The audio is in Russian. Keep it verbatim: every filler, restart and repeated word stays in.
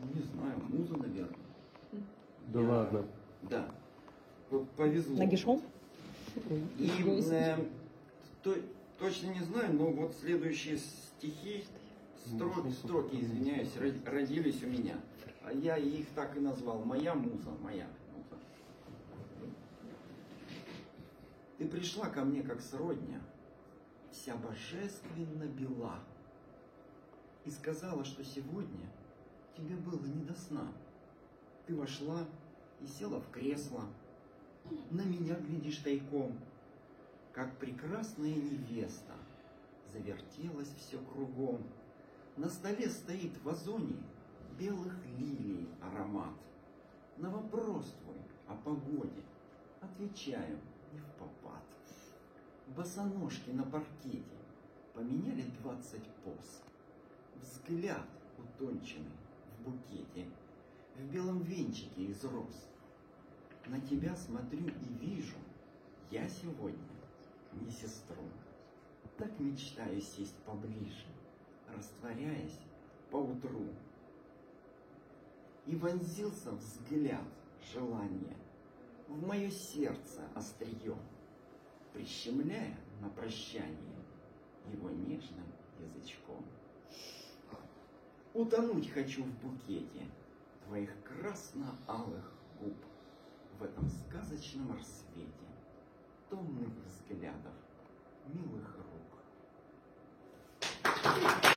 Не знаю, муза, наверное. Да Я- ладно. Да. П- Повезло. Нагишом? И э, то- точно не знаю, но вот следующие стихи, строки, строки, извиняюсь, ро- родились у меня. А я их так и назвал. Моя муза, моя муза. Ты пришла ко мне как сродня, вся божественно бела, и сказала, что сегодня тебе было не до сна. Ты вошла и села в кресло, на меня глядишь тайком, как прекрасная невеста. Завертелось все кругом. На столе стоит в вазоне белых лилий аромат. На вопрос твой о погоде отвечаю не впопад. Босоножки на паркете поменяли двадцать поз. Взгляд утонченный в букете, в белом венчике из роз. На тебя смотрю и вижу, я сегодня не сестру. Так мечтаю сесть поближе, растворяясь поутру. И вонзился взгляд желания в мое сердце острием, прищемляя на прощание его нежным язычком. Утонуть хочу в букете твоих красно-алых губ, в этом сказочном рассвете томных взглядов, милых рук.